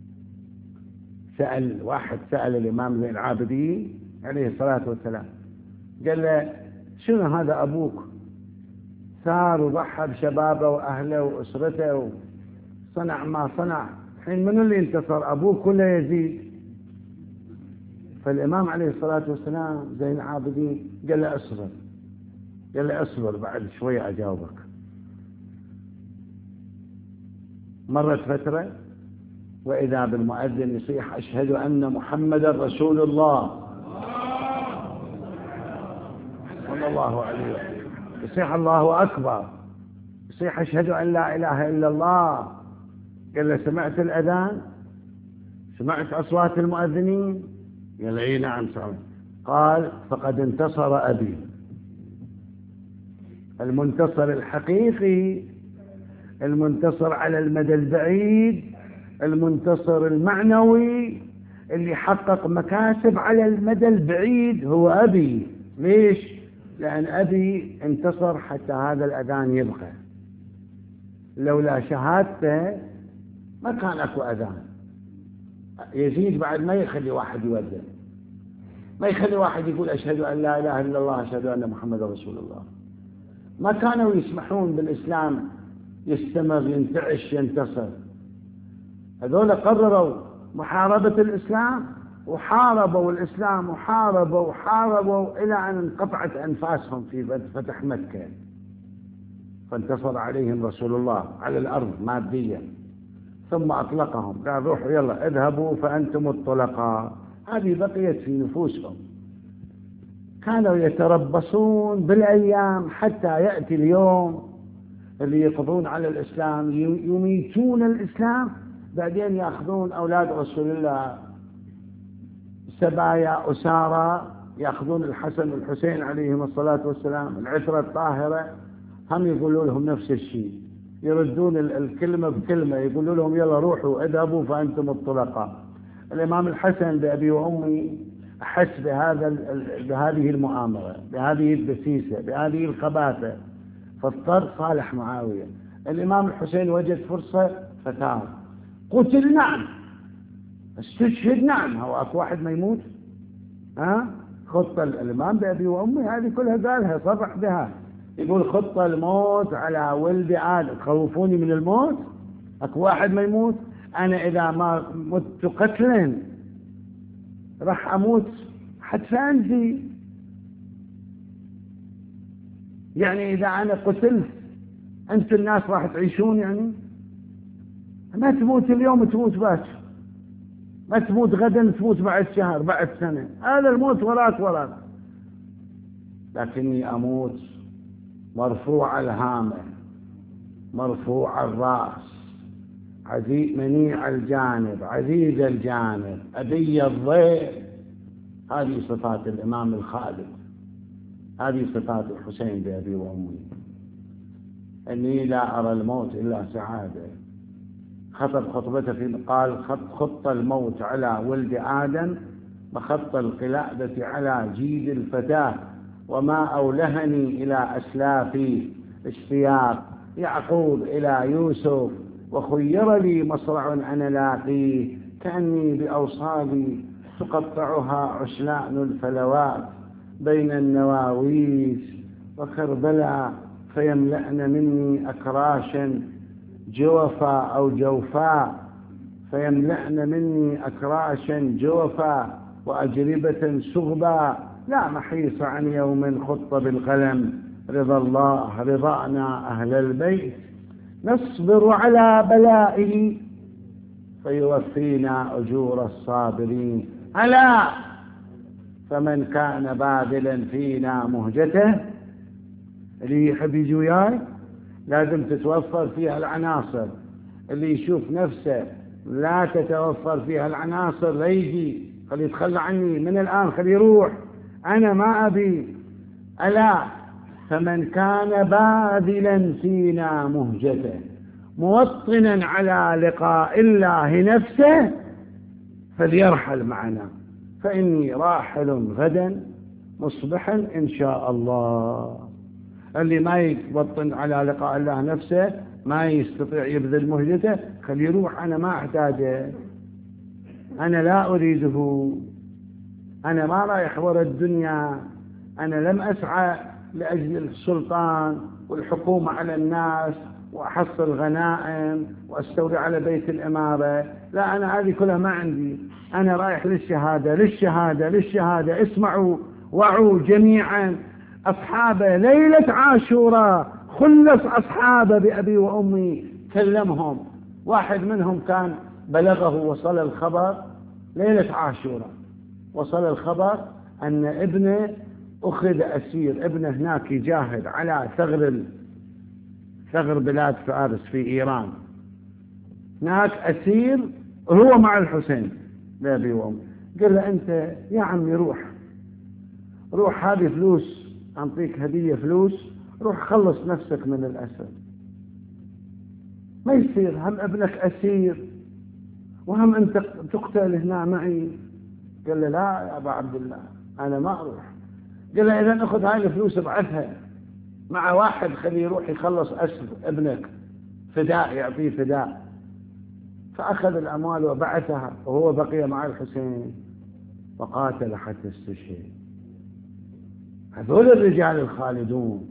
سأل واحد سأل الإمام زين العابدين عليه الصلاة والسلام، قال له شنو هذا أبوك سار وضحى بشبابه وأهله وأسرته وصنع ما صنع، الحين من اللي انتصر أبوك ولا يزيد؟ فالإمام عليه الصلاة والسلام زين العابدين قال له أصبر، قال له أصبر بعد شوي أجاوبك. مرت فترة وإذا بالمؤذن يصيح أشهد أن محمدا رسول الله صلى الله عليه وسلم، يصيح الله أكبر، يصيح أشهد أن لا إله إلا الله. قال له سمعت الأذان؟ سمعت أصوات المؤذنين؟ قال إيه نعم سمعت. قال فقد انتصر أبي. المنتصر الحقيقي، المنتصر على المدى البعيد، المنتصر المعنوي اللي حقق مكاسب على المدى البعيد هو أبي. ليش؟ لأن أبي انتصر حتى هذا الأذان يبقى، لولا شهادته ما كان أكو أذان. يزيد بعد ما يخلي واحد يودع، ما يخلي واحد يقول أشهد أن لا إله إلا الله أشهد أن محمد رسول الله. ما كانوا يسمحون بالإسلام يستمر ينتعش ينتصر. هذول قرروا محاربة الإسلام وحاربوا الإسلام وحاربوا وحاربوا إلى أن انقطعت أنفاسهم في فتح مكة، فانتصر عليهم رسول الله على الأرض ماديا، ثم أطلقهم قال روحوا يلا اذهبوا فأنتم الطلقاء. هذه بقيت في نفوسهم. كانوا يتربصون بالأيام حتى يأتي اليوم اللي يقضون على الإسلام، يميتون الإسلام، بعدين يأخذون أولاد رسول الله سبايا أسارى، يأخذون الحسن والحسين عليهم الصلاة والسلام العترة الطاهرة، هم يقولوا لهم نفس الشيء، يردون الكلمة بكلمة، يقولوا لهم يلا روحوا اذهبوا فأنتم الطلقاء. الإمام الحسن بأبي وأمي أحس بهذا بهذه المؤامرة، بهذه الدسيسة، بهذه الخباثة، فاضطر صالح معاوية. الإمام الحسين وجد فرصة فتار، قتل نعم، استشهد نعم، هو أكو واحد ما يموت؟ ها؟ خطة الإمام بأبي وأمي هذه كلها قالها، صرح بها، يقول خطة الموت على ولد آدم، تخوفوني من الموت؟ أكو واحد ما يموت؟ أنا إذا ما مت قتلا راح أموت حتفانزي، يعني إذا أنا قتلت أنت الناس راح تعيشون، يعني ما تموت اليوم تموت باكر، ما تموت غدا تموت بعد شهر بعد سنة، هذا الموت وراك وراك، لكني أموت مرفوع الهامة مرفوع الرأس، عزيز منيع الجانب عزيز الجانب أبي الضيف. هذه صفات الإمام الخالد، هذه صفات الحسين بأبي وأمي. إني لا أرى الموت إلا سعادة. خطب خطبته في قال خط الموت على ولد آدم وخط القلادة على جيد الفتاة، وما أولهني إلى أسلافي اشتياق يعقوب إلى يوسف، وخير لي مصرع أنا لاقيه، كأني بأوصالي تقطعها عشلاء الفلوات بين النواويس، وكربلاء فيملأن مني أكراشا جوفا أو جوفاء، فيملأن مني أكراشا جوفا وأجربة سغبا، لا محيص عن يوم خط بالقلم، رضا الله رضانا أهل البيت، نصبر على بلائه فيوفينا أجور الصابرين. ألا فمن كان باذلا فينا مهجته، اللي يحب يجي وياي لازم تتوفر فيها العناصر، اللي يشوف نفسه لا تتوفر فيها العناصر لا يجي، خلي يتخلى عني من الآن، خلي يروح، أنا ما أبي. ألا فمن كان باذلا فينا مهجته موطنا على لقاء الله نفسه فليرحل معنا، فإني راحل غدا مصبحا إن شاء الله. اللي ما يبطن على لقاء الله نفسه، ما يستطيع يبذل مهجته، خليه يروح، أنا ما أحتاجه، أنا لا أريده، أنا ما رايح وراء الدنيا، أنا لم أسعى لأجل السلطان والحكومة على الناس وأحصل غنائم وأستولي على بيت الإمارة، لا، أنا هذه كلها ما عندي، أنا رايح للشهادة للشهادة للشهادة. اسمعوا وعوا جميعا، أصحاب ليلة عاشوراء خلص أصحابه بأبي وأمي، كلمهم، واحد منهم كان بلغه وصل الخبر ليلة عاشوراء، وصل الخبر أن ابنه أخذ أسير، ابنه هناك يجاهد على ثغر ثغر بلاد فارس في إيران، هناك أسير هو مع الحسين بأبي وأمي. قال له أنت يا عمي روح روح، هذه فلوس، أعطيك هدية فلوس، روح خلص نفسك من الأسر، ما يصير هم ابنك أسير وهم أنت تقتل هنا معي. قال له لا يا أبا عبد الله أنا ما أروح. قال له إذا أخذ هاي الفلوس ابعثها مع واحد، خليه يروح يخلص أسر ابنك، فداء، يعطيه فداء. فأخذ الأموال وبعثها، وهو بقي مع الحسين وقاتل حتى استشهد. هذول الرجال الخالدون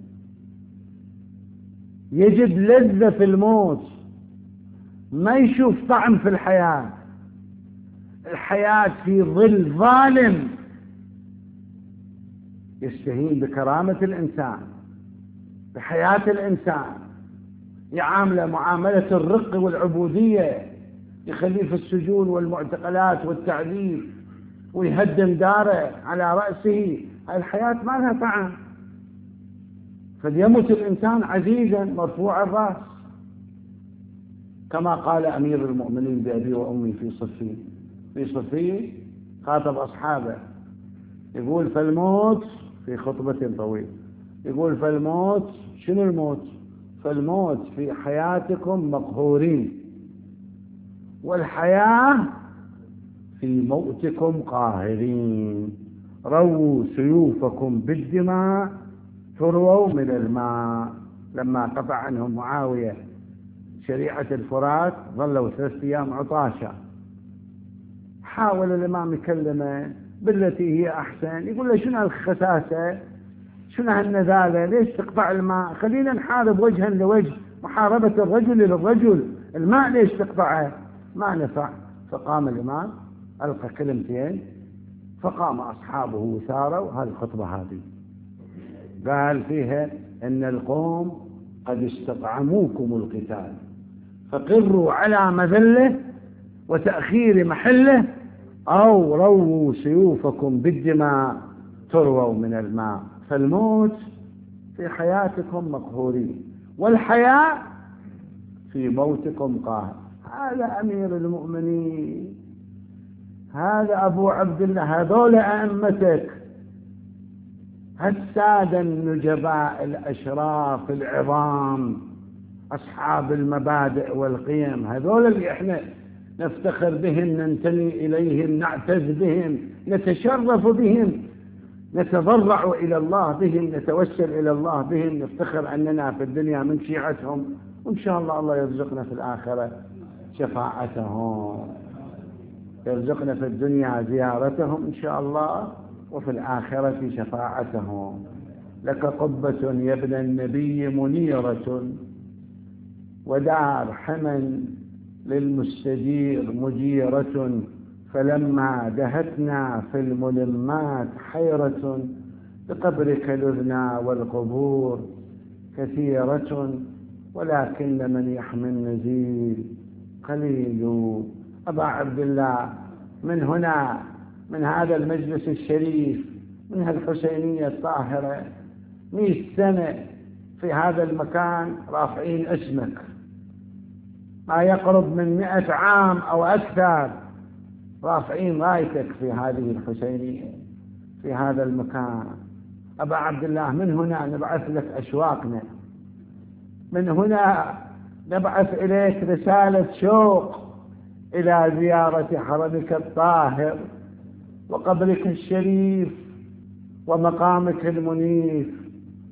يجد لذة في الموت، ما يشوف طعم في الحياة. الحياة في ظل ظالم يستهين بكرامة الإنسان، بحياة الإنسان، يعامله معاملة الرق والعبودية، يخليه في السجون والمعتقلات والتعذيب ويهدم داره على رأسه. الحياة ما لها طعم، فليمت الإنسان عزيزا مرفوع الرأس، كما قال أمير المؤمنين بأبي وأمي في صفين في صفين خاطب أصحابه، يقول فالموت، في خطبة طويلة، يقول فالموت، شنو الموت؟ فالموت في حياتكم مقهورين، والحياة في موتكم قاهرين، رووا سيوفكم بالدماء ترووا من الماء. لما قطع عنهم معاوية شريعة الفرات ظلوا ثلاثة أيام عطاشا، حاول الإمام يكلمه بالتي هي أحسن، يقول له شنو الخساسة، شنو هالنذالة، ليش تقطع الماء؟ خلينا نحارب وجها لوجه، محاربة الرجل للرجل، الماء ليش تقطعه؟ ما نفع. فقام الإمام ألقى كلمتين، فقام أصحابه وثاروا. هذه الخطبة هذه قال فيها إن القوم قد استطعموكم القتال، فقروا على مذله وتأخير محله، أو رووا سيوفكم بالدماء ترووا من الماء. فالموت في حياتكم مقهورين، والحياة في موتكم قاهر. هذا أمير المؤمنين، هذا أبو عبد الله، هذول أئمتك، السادة النجباء الأشراف العظام، أصحاب المبادئ والقيم، هذول اللي إحنا نفتخر بهم، ننتمي إليهم، نعتز بهم، نتشرف بهم، نتضرع إلى الله بهم، نتوسل إلى الله بهم، نفتخر أننا في الدنيا من شيعتهم، وإن شاء الله الله يرزقنا في الآخرة شفاعتهم، يرزقنا في الدنيا زيارتهم إن شاء الله، وفي الآخرة شفاعتهم. لك قبة يا ابن النبي منيرة، ودار حمى للمستجير مجيرة، فلما دهتنا في الملمات حيرة، بقبرك لذنا والقبور كثيرة، ولكن من يحمي النزيل قليل. أبا عبد الله، من هنا، من هذا المجلس الشريف، من هالحسينية الطاهرة، مئة سنة في هذا المكان رافعين اسمك، ما يقرب من مئة عام أو أكثر رافعين رايتك في هذه الحسينية في هذا المكان. أبا عبد الله، من هنا نبعث لك أشواقنا، من هنا نبعث إليك رسالة شوق إلى زيارة حرمك الطاهر وقبرك الشريف ومقامك المنيف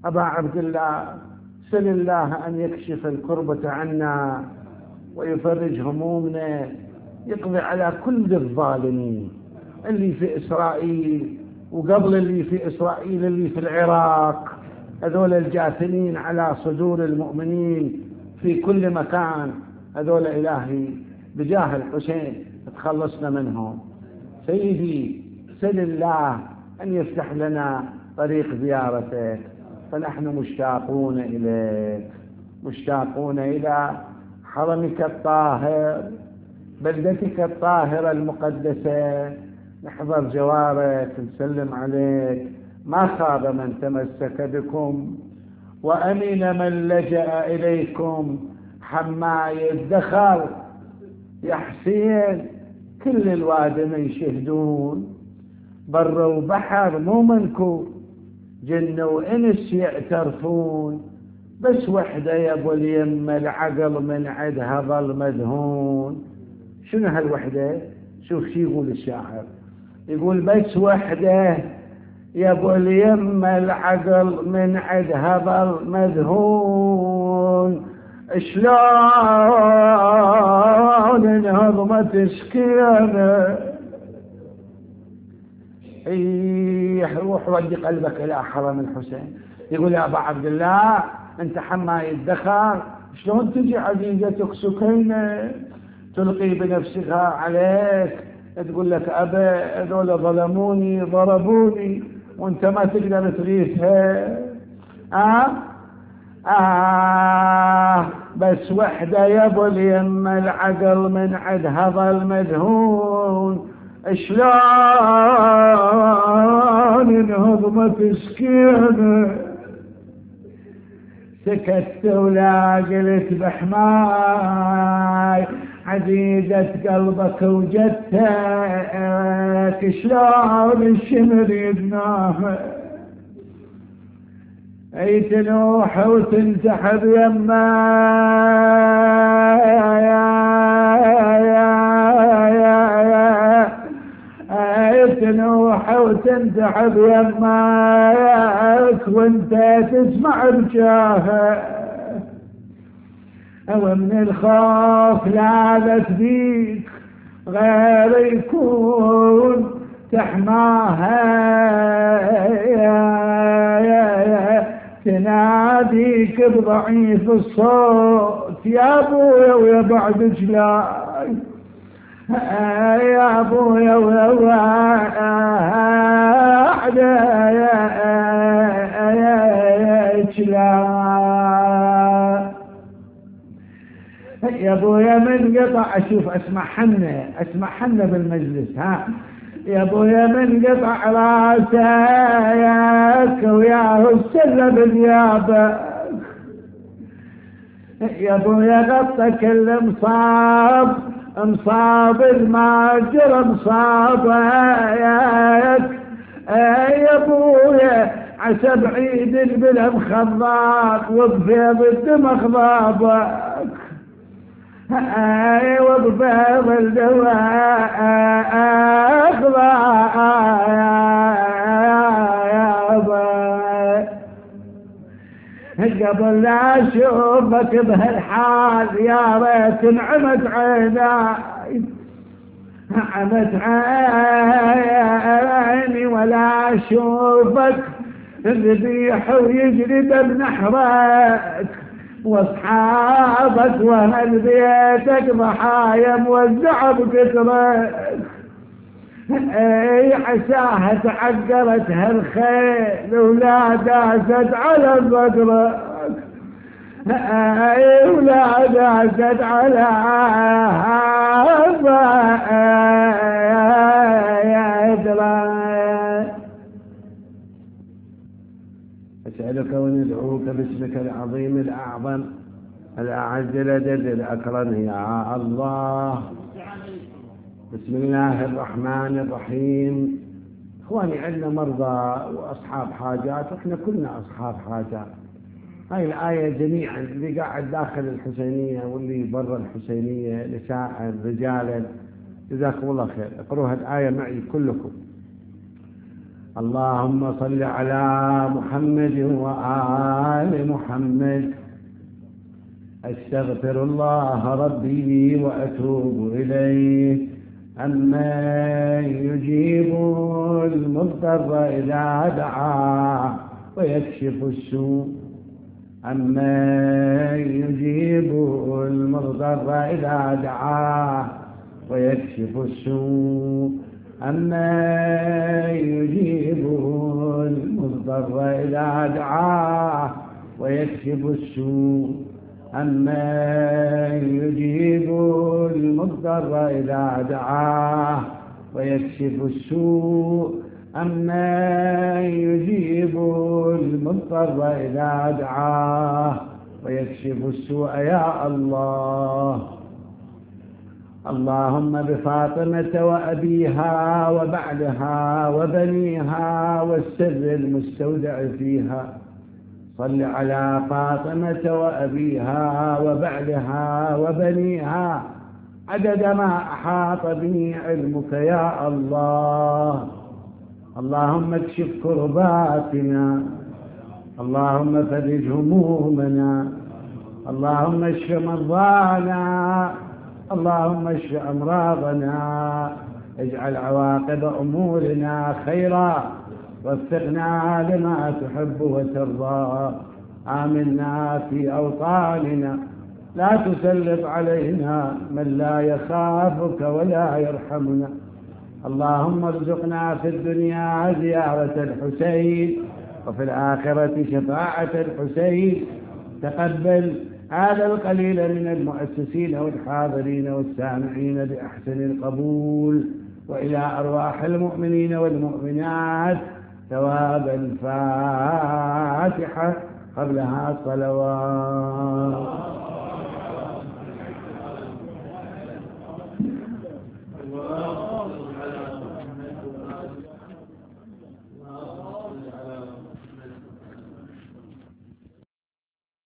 أبا عبد الله سل الله أن يكشف الكربة عنا ويفرج همومنا، يقضي على كل الظالمين اللي في إسرائيل وقبل اللي في إسرائيل اللي في العراق، هذول الجاثمين على صدور المؤمنين في كل مكان، هذول إلهي بجاه الحسين تخلصنا منهم. سيدي سل الله أن يفتح لنا طريق زيارتك، فنحن مشتاقون إليك، مشتاقون إلى حرمك الطاهر، بلدتك الطاهرة المقدسة، نحضر جوارك نسلم عليك. ما خاب من تمسك بكم وأمن من لجأ إليكم، حماي الدخل يا حسين كل الوادم يشهدون، بر وبحر مو منكو، جن وإنس يعترفون، بس وحدة يا ابو اليمة العقل من عدها ظل مدهون. شنو هالوحدة؟ شوف شي يقول الشاعر، يقول بس وحدة يا ابو اليمة العقل من عدها ظل مدهون، شلون انهضمت سكينة. ايه روح ودي قلبك الى حرم الحسين. يقول يا ابا عبد الله انت حماي الدخل، شلون تجي عزيزتك سكينة تلقي بنفسها عليك، تقول لك ابا هذول ظلموني ضربوني وانت ما تقدر تغيثها. اه آه بس وحدة يا ابو اليمة العقل من عدها ظل مدهون، شلون انهضمت سكينة. سكت ولا قلت بحماي عزيزة قلبك وجدتك، شلون الشمر يدناها اي تنوح وتنسحب يماي، اي تنوح وتنسحب يماك وانت تسمع بجاهه، ومن الخوف لاذت بيك غير يكون تحماها، تناديك بضعيف الصوت يا ابويا ويا بعد جلاي، يا ابويا ويا بعد جلاي، يا ابويا من قطع. اشوف اسمع حنة اسمع حنة بالمجلس. ها يا ابويا من قطع راسك وياه السلة بنيابك، يا ابويا غطى كل مصاب مصاب الماجر مصابك، يا ابويا عسى بعيد البلا مخضاك وبفيض الدم خضابك، ايوه بفيض الدواء اخضع قبل لا اشوفك بهالحال يا ريت نعمت عيناي، نعمت عيني ولا اشوفك ذبيح ويجري دم نحرك، واصحابك واهل بيتك ضحايا موزعه بكثرك، اي عساها تعقرت هالخيل ولا داست على صدرك، اي ولا داست على صدرك. أسألك وندعوك باسمك العظيم الأعظم الأعز الأجل الأكرم يا الله. بسم الله الرحمن الرحيم. إخواني عندنا مرضى وأصحاب حاجات، وإحنا كلنا أصحاب حاجات. هاي الآية جميعا اللي قاعد داخل الحسينية واللي برا الحسينية، نساء رجالا، جزاكم الله خير، اقروها الآية معي كلكم. اللهم صل على محمد وآل محمد. أستغفر الله ربي وأتوب إليه. أمن يجيب المضطر إذا دعاه ويكشف السوء أمن يجيب المضطر إذا دعاه ويكشف السوء أمن يجيب المضطر إذا دعاه ويكشف السوء أمن يجيب المضطر إذا دعاه ويكشف السوء أمن يجيب المضطر إذا دعاه ويكشف السوء يا الله. اللهم بفاطمة وأبيها وبعلها وبنيها والسر المستودع فيها صل على فاطمة وأبيها وبعلها وبنيها عدد ما أحاط به علمك يا الله. اللهم اكشف كرباتنا، اللهم فرج همومنا، اللهم اشف مرضانا، اللهم اشف أمراضنا، اجعل عواقب أمورنا خيرا، وفقنا لما تحب وترضى، آمنا في أوطاننا، لا تسلط علينا من لا يخافك ولا يرحمنا. اللهم ارزقنا في الدنيا زيارة الحسين وفي الآخرة شفاعة الحسين. تقبل هذا القليل من المؤسسين والحاضرين والسامعين بأحسن القبول، وإلى أرواح المؤمنين والمؤمنات ثواب الفاتحة قبلها الصلوات.